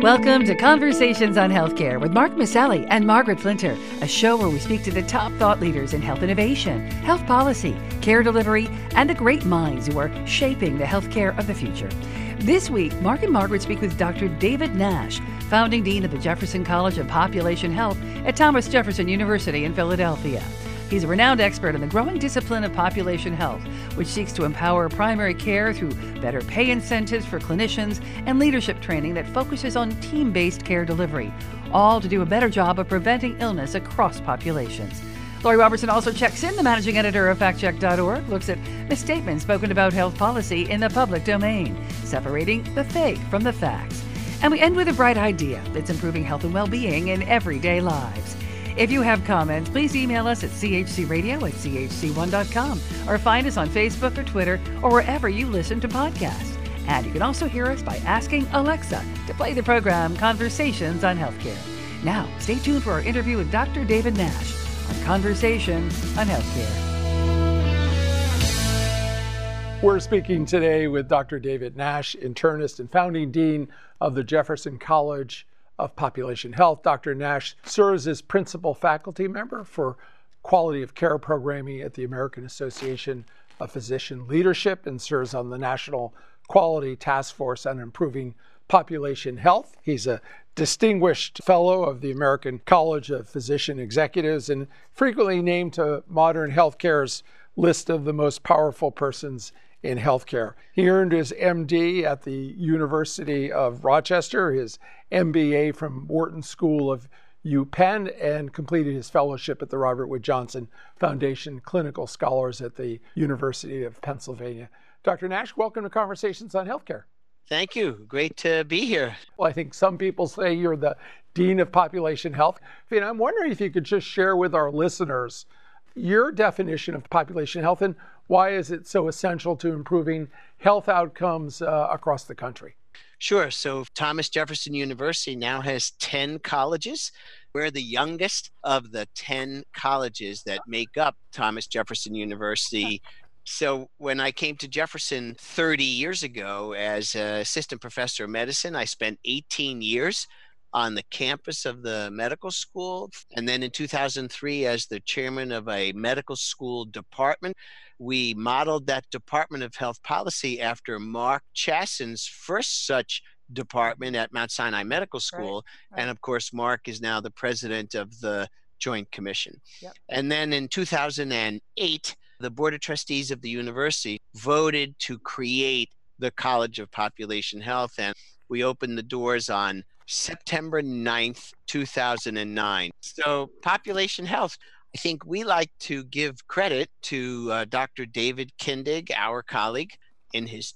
Welcome to Conversations on Healthcare with Mark Maselli and Margaret Flinter, a show where we speak to the top thought leaders in health innovation, health policy, care delivery, and the great minds who are shaping the healthcare of the future. This week, Mark and Margaret speak with Dr. David Nash, founding dean of the Jefferson College of Population Health at Thomas Jefferson University in Philadelphia. He's a renowned expert in the growing discipline of population health, which seeks to empower primary care through better pay incentives for clinicians and leadership training that focuses on team-based care delivery, all to do a better job of preventing illness across populations. Lori Robertson also checks in, the managing editor of factcheck.org, looks at misstatements spoken about health policy in the public domain, separating the fake from the facts. And we end with a bright idea that's improving health and well-being in everyday lives. If you have comments, please email us at chcradio@chc1.com or find us on Facebook or Twitter or wherever you listen to podcasts. And you can also hear us by asking Alexa to play the program Conversations on Healthcare. Now, stay tuned for our interview with Dr. David Nash on Conversation on Healthcare. We're speaking today with Dr. David Nash, internist and founding dean of the Jefferson College of Population Health. Dr. Nash serves as principal faculty member for quality of care programming at the American Association of Physician Leadership and serves on the National Quality Task Force on Improving Population Health. He's a distinguished fellow of the American College of Physician Executives and frequently named to Modern Healthcare's list of the most powerful persons in healthcare. He earned his MD at the University of Rochester, his MBA from Wharton School of UPenn, and completed his fellowship at the Robert Wood Johnson Foundation Clinical Scholars at the University of Pennsylvania. Dr. Nash, welcome to Conversations on Healthcare. Thank you. Great to be here. Well, I think some people say you're the Dean of Population Health. And I'm wondering if you could just share with our listeners your definition of population health and why is it so essential to improving health outcomes across the country? Sure. So Thomas Jefferson University now has 10 colleges. We're the youngest of the 10 colleges that make up Thomas Jefferson University. So when I came to Jefferson 30 years ago as an assistant professor of medicine, I spent 18 years on the campus of the medical school. And then in 2003, as the chairman of a medical school department, we modeled that Department of Health Policy after Mark Chasson's first such department at Mount Sinai Medical School. Right. And of course, Mark is now the president of the Joint Commission. Yep. And then in 2008, the Board of Trustees of the university voted to create the College of Population Health. And we opened the doors on September 9th, 2009. So population health, I think we like to give credit to Dr. David Kindig, our colleague, in his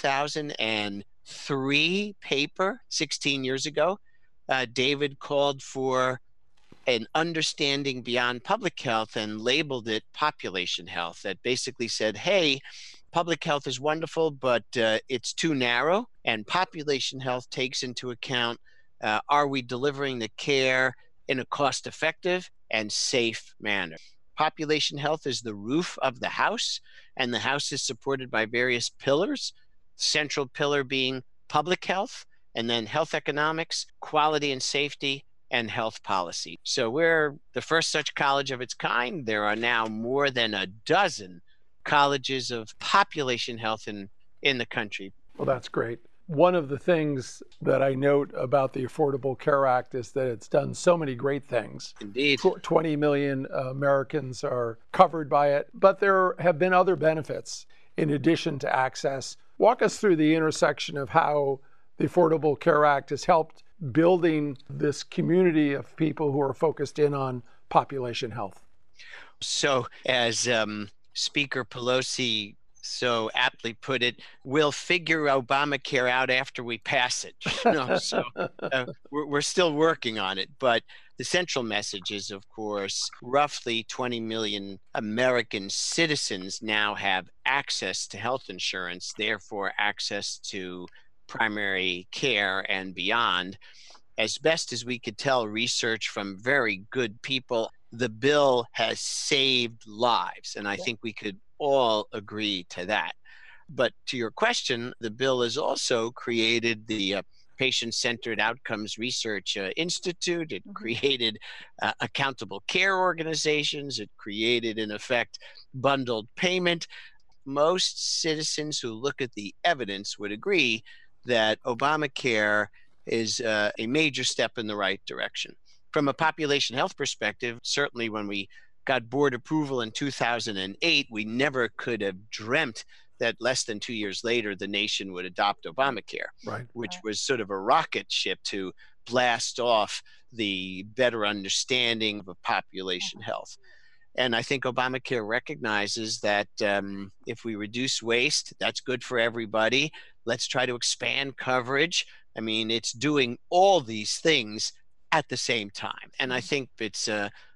2003 paper, 16 years ago. David called for an understanding beyond public health and labeled it population health. That basically said, hey, public health is wonderful, but it's too narrow, and population health takes into account are we delivering the care in a cost-effective and safe manner? Population health is the roof of the house, and the house is supported by various pillars, central pillar being public health, and then health economics, quality and safety, and health policy. So we're the first such college of its kind. There are now more than a dozen colleges of population health in the country. Well, that's great. One of the things that I note about the Affordable Care Act is that it's done so many great things. Indeed. 20 million Americans are covered by it, but there have been other benefits in addition to access. Walk us through the intersection of how the Affordable Care Act has helped building this community of people who are focused in on population health. So as Speaker Pelosi so aptly put it, we'll figure Obamacare out after we pass it. We're still working on it. But the central message is, of course, roughly 20 million American citizens now have access to health insurance, therefore access to primary care and beyond. As best as we could tell, research from very good people, the bill has saved lives. And I think we could all agree to that. But to your question, the bill has also created the Patient-Centered Outcomes Research Institute. It created accountable care organizations. It created, in effect, bundled payment. Most citizens who look at the evidence would agree that Obamacare is a major step in the right direction. From a population health perspective, certainly when we got board approval in 2008, we never could have dreamt that less than 2 years later, the nation would adopt Obamacare, which was sort of a rocket ship to blast off the better understanding of population health. And I think Obamacare recognizes that if we reduce waste, that's good for everybody. Let's try to expand coverage. I mean, it's doing all these things at the same time. And I think it's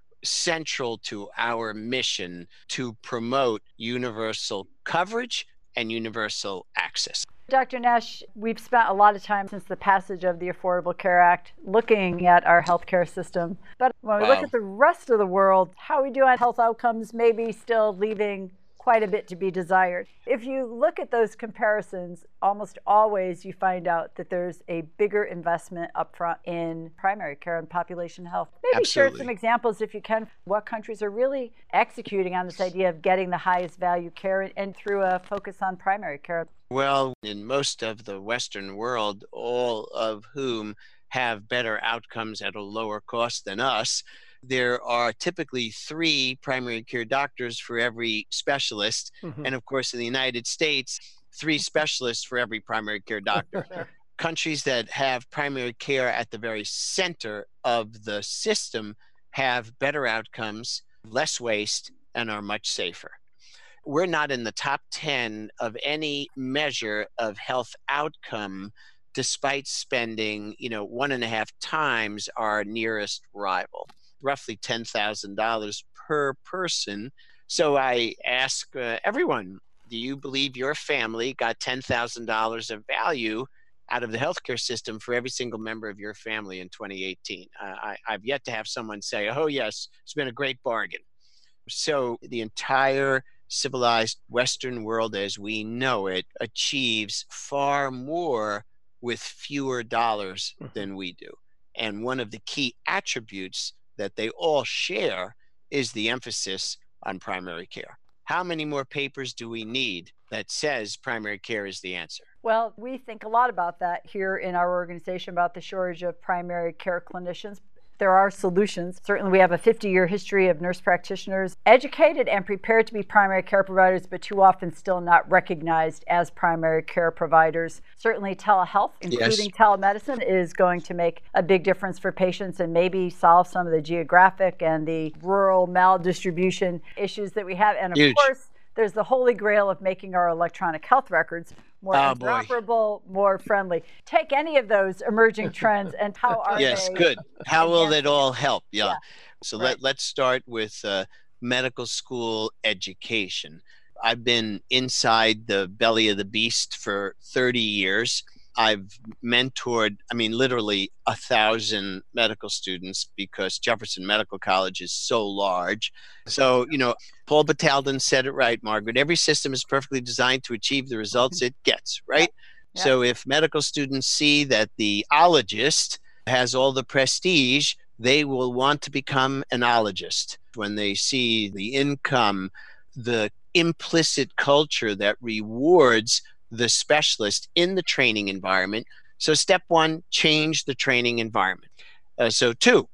central to our mission to promote universal coverage and universal access. Dr. Nash, we've spent a lot of time since the passage of the Affordable Care Act looking at our healthcare system. But when we look at the rest of the world, how we do on health outcomes may be still leaving quite a bit to be desired. If you look at those comparisons, almost always you find out that there's a bigger investment upfront in primary care and population health. Maybe share some examples, if you can, what countries are really executing on this idea of getting the highest value care and through a focus on primary care. Well, in most of the Western world, all of whom have better outcomes at a lower cost than us, there are typically 3 primary care doctors for every specialist. And of course, in the United States, 3 specialists for every primary care doctor. Countries that have primary care at the very center of the system have better outcomes, less waste, and are much safer. We're not in the top 10 of any measure of health outcome, despite spending, 1.5 times our nearest rival. Roughly $10,000 per person. So I ask everyone, do you believe your family got $10,000 of value out of the healthcare system for every single member of your family in 2018? I've yet to have someone say, oh yes, it's been a great bargain. So the entire civilized Western world as we know it achieves far more with fewer dollars than we do. And one of the key attributes that they all share is the emphasis on primary care. How many more papers do we need that says primary care is the answer? Well, we think a lot about that here in our organization, about the shortage of primary care clinicians. There are solutions. Certainly, we have a 50-year history of nurse practitioners educated and prepared to be primary care providers, but too often still not recognized as primary care providers. Certainly, telehealth, including telemedicine, is going to make a big difference for patients and maybe solve some of the geographic and the rural maldistribution issues that we have. And of course, there's the holy grail of making our electronic health records more interoperable, more friendly. Take any of those emerging trends and how are they? Yes, good. How will it all help? Yeah. So let's start with medical school education. I've been inside the belly of the beast for 30 years. I've mentored, literally 1,000 medical students because Jefferson Medical College is so large. So, Paul Batalden said it right, Margaret. Every system is perfectly designed to achieve the results it gets, right? Yeah. So if medical students see that the ologist has all the prestige, they will want to become an ologist. When they see the income, the implicit culture that rewards the specialist in the training environment. So step 1, change the training environment. So 2,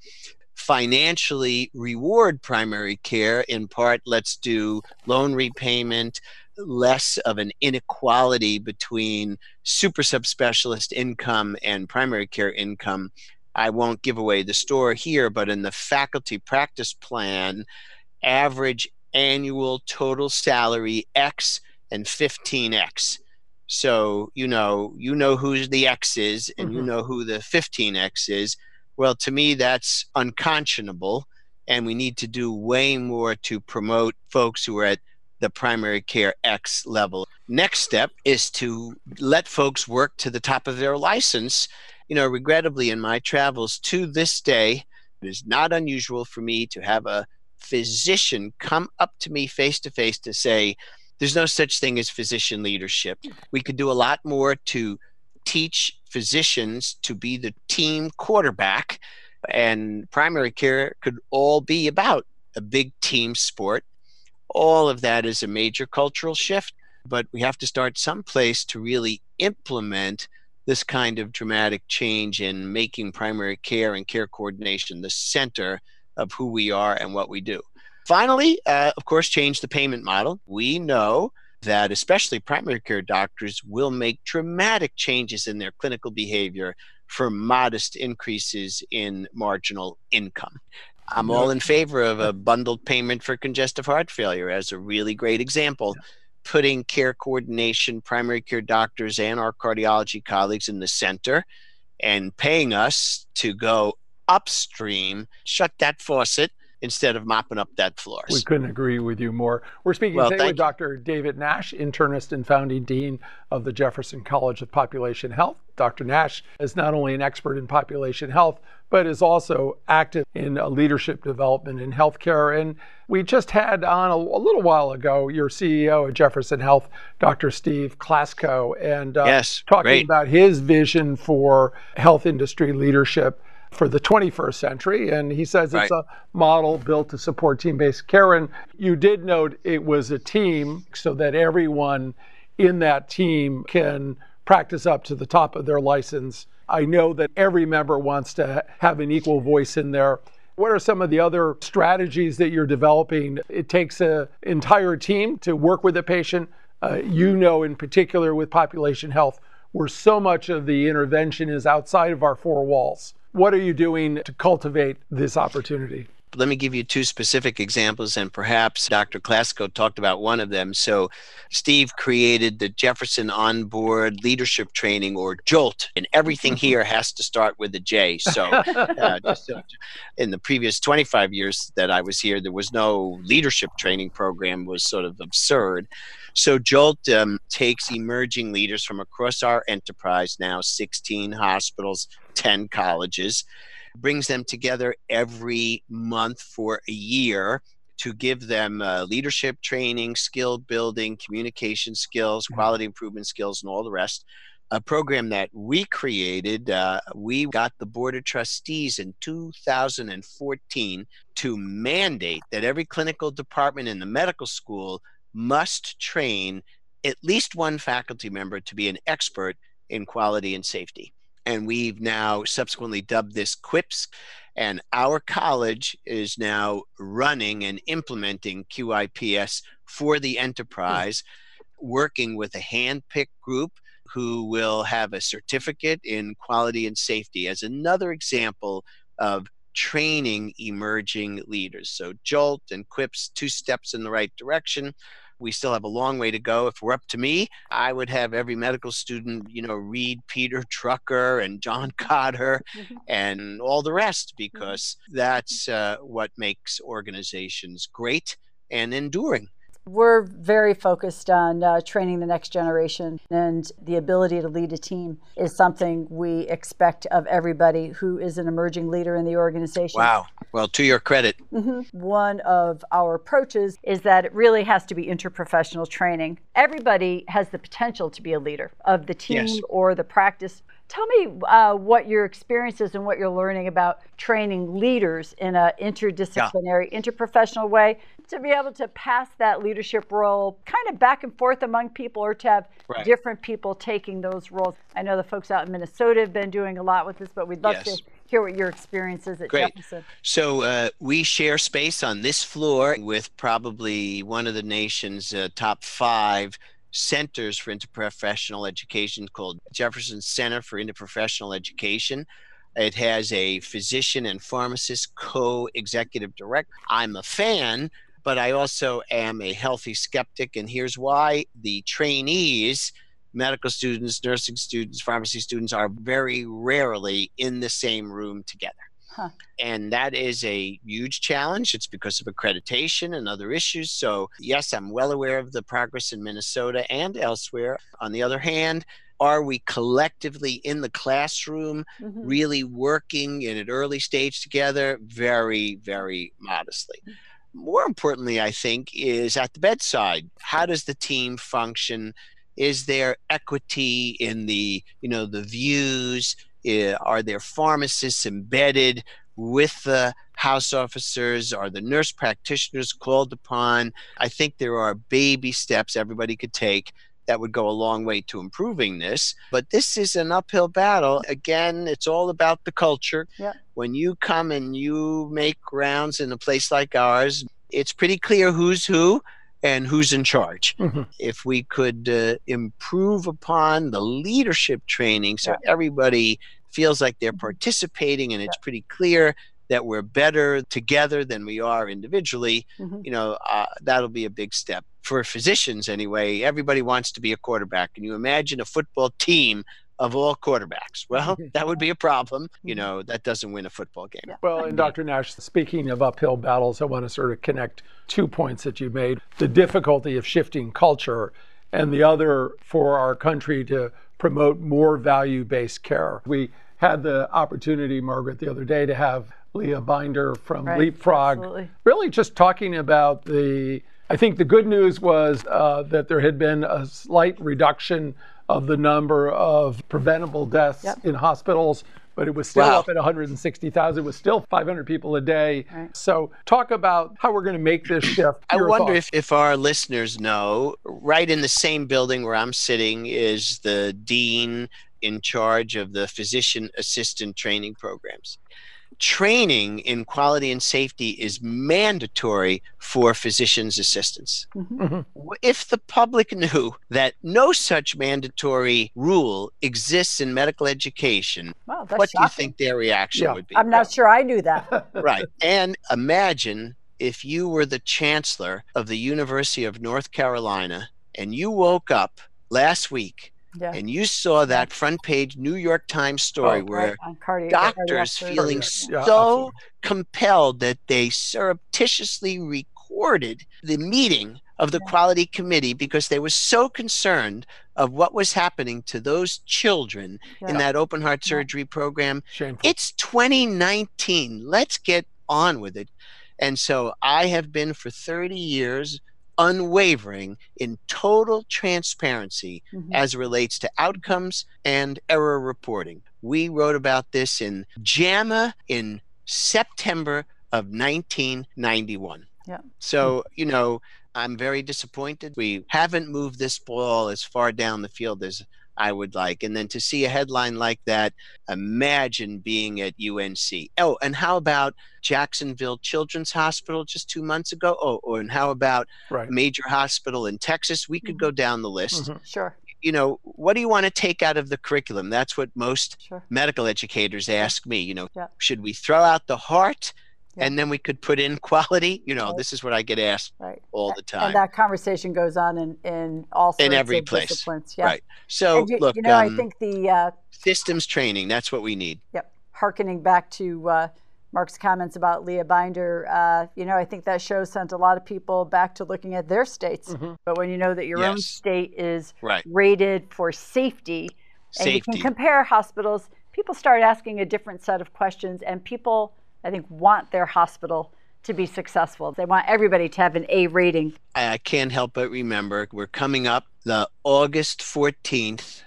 financially reward primary care. In part, let's do loan repayment, less of an inequality between super subspecialist income and primary care income. I won't give away the store here, but in the faculty practice plan, average annual total salary X and 15X. So, you know who the X is and you know who the 15X is. Well, to me, that's unconscionable. And we need to do way more to promote folks who are at the primary care X level. Next step is to let folks work to the top of their license. Regrettably, in my travels to this day, it is not unusual for me to have a physician come up to me face to face to say, there's no such thing as physician leadership. We could do a lot more to teach physicians to be the team quarterback, and primary care could all be about a big team sport. All of that is a major cultural shift, but we have to start someplace to really implement this kind of dramatic change in making primary care and care coordination the center of who we are and what we do. Finally, of course, change the payment model. We know that especially primary care doctors will make dramatic changes in their clinical behavior for modest increases in marginal income. I'm all in favor of a bundled payment for congestive heart failure as a really great example, putting care coordination, primary care doctors, and our cardiology colleagues in the center and paying us to go upstream, shut that faucet, instead of mopping up that floors. We couldn't agree with you more. We're speaking today with Dr. David Nash, internist and founding dean of the Jefferson College of Population Health. Dr. Nash is not only an expert in population health, but is also active in leadership development in healthcare. And we just had on a little while ago your CEO at Jefferson Health, Dr. Steve Klasko, and talking about his vision for health industry leadership for the 21st century. And he says it's a model built to support team-based care. And you did note it was a team so that everyone in that team can practice up to the top of their license. I know that every member wants to have an equal voice in there. What are some of the other strategies that you're developing? It takes an entire team to work with a patient. In particular with population health, where so much of the intervention is outside of our four walls. What are you doing to cultivate this opportunity? Let me give you two specific examples, and perhaps Dr. Klasko talked about one of them. So Steve created the Jefferson Onboard Leadership Training, or JOLT, and everything here has to start with a J. So in the previous 25 years that I was here, there was no leadership training program. It was sort of absurd. So JOLT takes emerging leaders from across our enterprise, now 16 hospitals, 10 colleges, brings them together every month for a year to give them leadership training, skill building, communication skills, quality improvement skills, and all the rest. A program that we created, we got the Board of Trustees in 2014 to mandate that every clinical department in the medical school must train at least one faculty member to be an expert in quality and safety. And we've now subsequently dubbed this QIPS, and our college is now running and implementing QIPS for the enterprise, working with a hand-picked group who will have a certificate in quality and safety as another example of training emerging leaders. So JOLT and QIPS, two steps in the right direction. We still have a long way to go. If it were up to me, I would have every medical student, read Peter Drucker and John Kotter and all the rest, because that's what makes organizations great and enduring. We're very focused on training the next generation, and the ability to lead a team is something we expect of everybody who is an emerging leader in the organization. Wow. Well, to your credit. One of our approaches is that it really has to be interprofessional training. Everybody has the potential to be a leader of the team or the practice. Tell me what your experience is and what you're learning about training leaders in an interdisciplinary, interprofessional way, to be able to pass that leadership role kind of back and forth among people, or to have different people taking those roles. I know the folks out in Minnesota have been doing a lot with this, but we'd love to hear what your experience is at Jefferson. So we share space on this floor with probably one of the nation's top 5 centers for interprofessional education called Jefferson Center for Interprofessional Education. It has a physician and pharmacist co-executive director. I'm a fan, but I also am a healthy skeptic, and here's why. The trainees, medical students, nursing students, pharmacy students, are very rarely in the same room together. And that is a huge challenge. It's because of accreditation and other issues. So yes, I'm well aware of the progress in Minnesota and elsewhere. On the other hand, are we collectively in the classroom really working in an early stage together? Very, very modestly. More importantly, I think, is at the bedside. How does the team function Is there equity in the, the views? Are there pharmacists embedded with the house officers? Are the nurse practitioners called upon? I think there are baby steps everybody could take that would go a long way to improving this. But this is an uphill battle. Again, it's all about the culture. Yeah. When you come and you make rounds in a place like ours, it's pretty clear who's who and who's in charge. Mm-hmm. If we could improve upon the leadership training so everybody feels like they're participating and it's pretty clear that we're better together than we are individually, that'll be a big step. For physicians anyway, everybody wants to be a quarterback. Can you imagine a football team of all quarterbacks? Well, that would be a problem. That doesn't win a football game. Yeah. Well, and Dr. Nash, speaking of uphill battles, I want to sort of connect 2 points that you made. The difficulty of shifting culture, and the other for our country to promote more value-based care. We had the opportunity, Margaret, the other day to have Leah Binder from Leapfrog, absolutely. Really just talking about I think the good news was that there had been a slight reduction of the number of preventable deaths in hospitals, but it was still up at 160,000. It was still 500 people a day. Right. So talk about how we're going to make this shift. I wonder if our listeners know, right in the same building where I'm sitting is the dean in charge of the physician assistant training programs. Training in quality and safety is mandatory for physicians' assistants. Mm-hmm. If the public knew that no such mandatory rule exists in medical education, what do you think their reaction would be? I'm not sure I knew that. Right. And imagine if you were the chancellor of the University of North Carolina and you woke up last week and you saw that front page New York Times story where doctors feeling so compelled that they surreptitiously recorded the meeting of the quality committee because they were so concerned of what was happening to those children in that open heart surgery program. Shameful. It's 2019. Let's get on with it. And so I have been for 30 years unwavering in total transparency as it relates to outcomes and error reporting. We wrote about this in JAMA in September of 1991. Yeah. So, I'm very disappointed. We haven't moved this ball as far down the field as I would like. And then to see a headline like that, imagine being at UNC. Oh, and how about Jacksonville Children's Hospital just 2 months ago? And how about a major hospital in Texas? We could go down the list. Sure. What do you want to take out of the curriculum? That's what most medical educators ask me. Should we throw out the heart? And then we could put in quality. This is what I get asked all the time. And that conversation goes on in all sorts in every of place. Disciplines. Yeah. Right. So look, I think the systems training, that's what we need. Yep. Hearkening back to Mark's comments about Leah Binder, I think that show sent a lot of people back to looking at their states. But when you know that your own state is rated for safety, and you can compare hospitals, people start asking a different set of questions, and people, I think, want their hospital to be successful. They want everybody to have an A rating. I can't help but remember we're coming up the August 14th,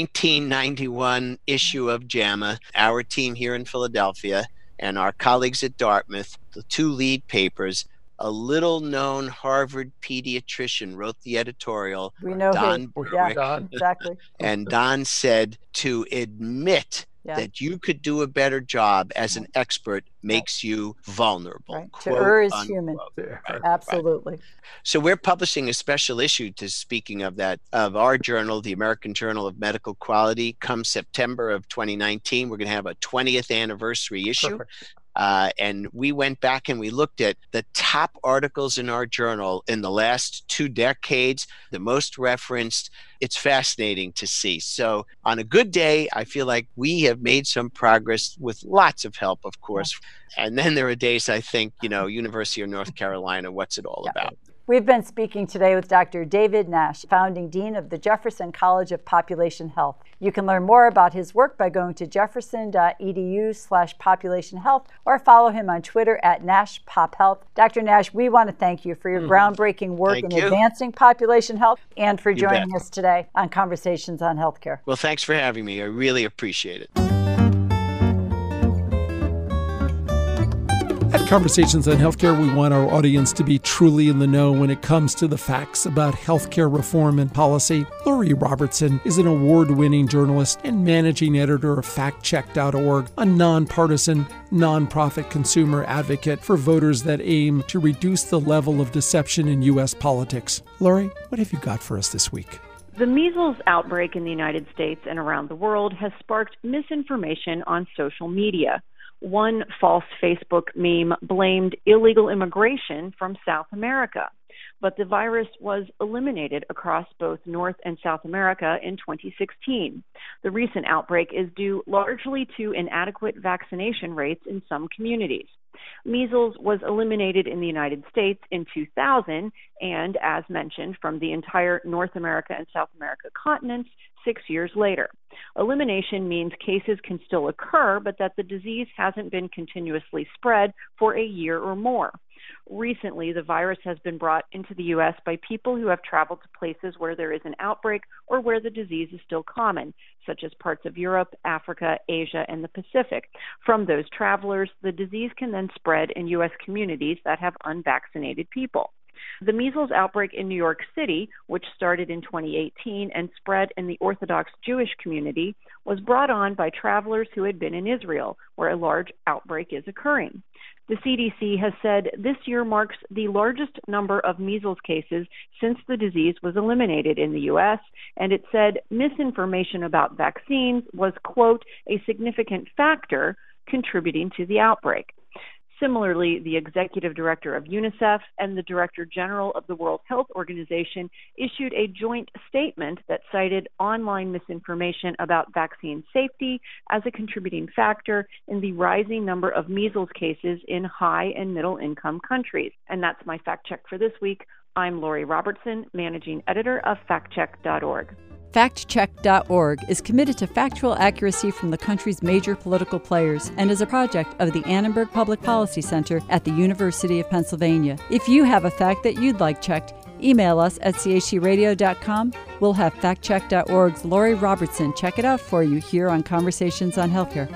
1991 issue of JAMA. Our team here in Philadelphia and our colleagues at Dartmouth, the 2 lead papers, a little-known Harvard pediatrician wrote the editorial. We know Don him. Yeah, Don. Exactly. And Don said to admit that you could do a better job as an expert makes you vulnerable. Right. To err is human. Right. Absolutely. Right. So we're publishing a special issue speaking of that, of our journal, the American Journal of Medical Quality. Come September of 2019, we're going to have a 20th anniversary issue. Perfect. And we went back and we looked at the top articles in our journal in the last 2 decades, the most referenced. It's fascinating to see. So on a good day, I feel like we have made some progress with lots of help, of course. And then there are days I think, University of North Carolina, what's it all about? We've been speaking today with Dr. David Nash, founding dean of the Jefferson College of Population Health. You can learn more about his work by going to jefferson.edu/populationhealth or follow him on Twitter at NashPopHealth. Dr. Nash, we want to thank you for your groundbreaking work in advancing population health and for joining us today on Conversations on Healthcare. Well, thanks for having me. I really appreciate it. At Conversations on Healthcare, we want our audience to be truly in the know when it comes to the facts about healthcare reform and policy. Lori Robertson is an award-winning journalist and managing editor of FactCheck.org, a nonpartisan, nonprofit consumer advocate for voters that aim to reduce the level of deception in U.S. politics. Lori, what have you got for us this week? The measles outbreak in the United States and around the world has sparked misinformation on social media. One false Facebook meme blamed illegal immigration from South America, but the virus was eliminated across both North and South America in 2016. The recent outbreak is due largely to inadequate vaccination rates in some communities. Measles was eliminated in the United States in 2000 and, as mentioned, from the entire North America and South America continents 6 years later. Elimination means cases can still occur, but that the disease hasn't been continuously spread for a year or more. Recently, the virus has been brought into the U.S. by people who have traveled to places where there is an outbreak or where the disease is still common, such as parts of Europe, Africa, Asia, and the Pacific. From those travelers, the disease can then spread in U.S. communities that have unvaccinated people. The measles outbreak in New York City, which started in 2018 and spread in the Orthodox Jewish community, was brought on by travelers who had been in Israel, where a large outbreak is occurring. The CDC has said this year marks the largest number of measles cases since the disease was eliminated in the U.S., and it said misinformation about vaccines was, quote, a significant factor contributing to the outbreak. Similarly, the executive director of UNICEF and the director general of the World Health Organization issued a joint statement that cited online misinformation about vaccine safety as a contributing factor in the rising number of measles cases in high and middle income countries. And that's my fact check for this week. I'm Lori Robertson, managing editor of FactCheck.org. FactCheck.org is committed to factual accuracy from the country's major political players and is a project of the Annenberg Public Policy Center at the University of Pennsylvania. If you have a fact that you'd like checked, email us at chradio.com. We'll have FactCheck.org's Lori Robertson check it out for you here on Conversations on Healthcare.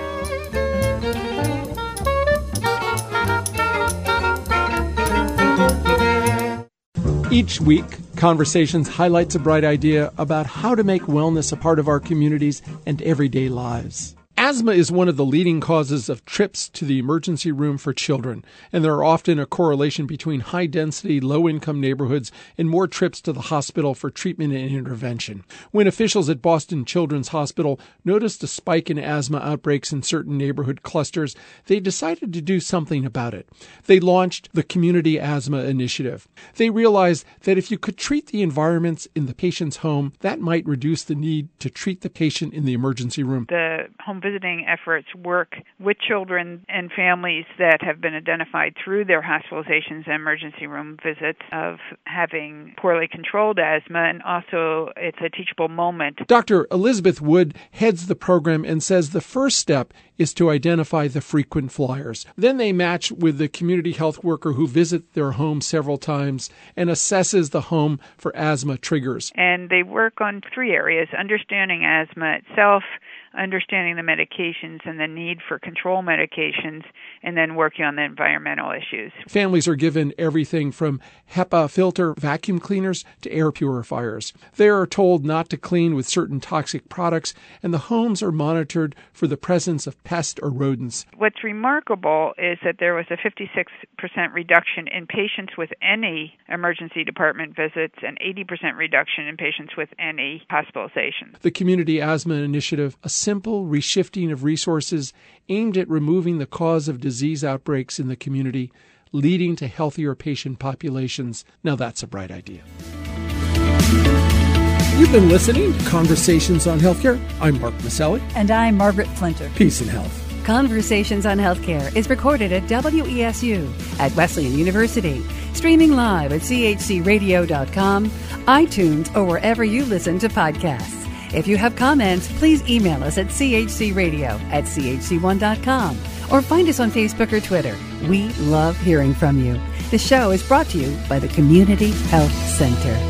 Each week, Conversations highlights a bright idea about how to make wellness a part of our communities and everyday lives. Asthma is one of the leading causes of trips to the emergency room for children, and there are often a correlation between high-density, low-income neighborhoods and more trips to the hospital for treatment and intervention. When officials at Boston Children's Hospital noticed a spike in asthma outbreaks in certain neighborhood clusters, they decided to do something about it. They launched the Community Asthma Initiative. They realized that if you could treat the environments in the patient's home, that might reduce the need to treat the patient in the emergency room. The home visiting efforts work with children and families that have been identified through their hospitalizations and emergency room visits of having poorly controlled asthma, and also it's a teachable moment. Dr. Elizabeth Wood heads the program and says the first step is to identify the frequent flyers. Then they match with the community health worker who visits their home several times and assesses the home for asthma triggers. And they work on three areas: understanding asthma itself, understanding the medications and the need for control medications, and then working on the environmental issues. Families are given everything from HEPA filter vacuum cleaners to air purifiers. They are told not to clean with certain toxic products, and the homes are monitored for the presence of pests or rodents. What's remarkable is that there was a 56% reduction in patients with any emergency department visits and 80% reduction in patients with any hospitalizations. The Community Asthma Initiative, a simple reshifting of resources aimed at removing the cause of disease outbreaks in the community, leading to healthier patient populations. Now that's a bright idea. You've been listening to Conversations on Healthcare. I'm Mark Maselli. And I'm Margaret Flinter. Peace and health. Conversations on Healthcare is recorded at WESU at Wesleyan University. Streaming live at chcradio.com, iTunes, or wherever you listen to podcasts. If you have comments, please email us at chcradio@chc1.com or find us on Facebook or Twitter. We love hearing from you. The show is brought to you by the Community Health Center.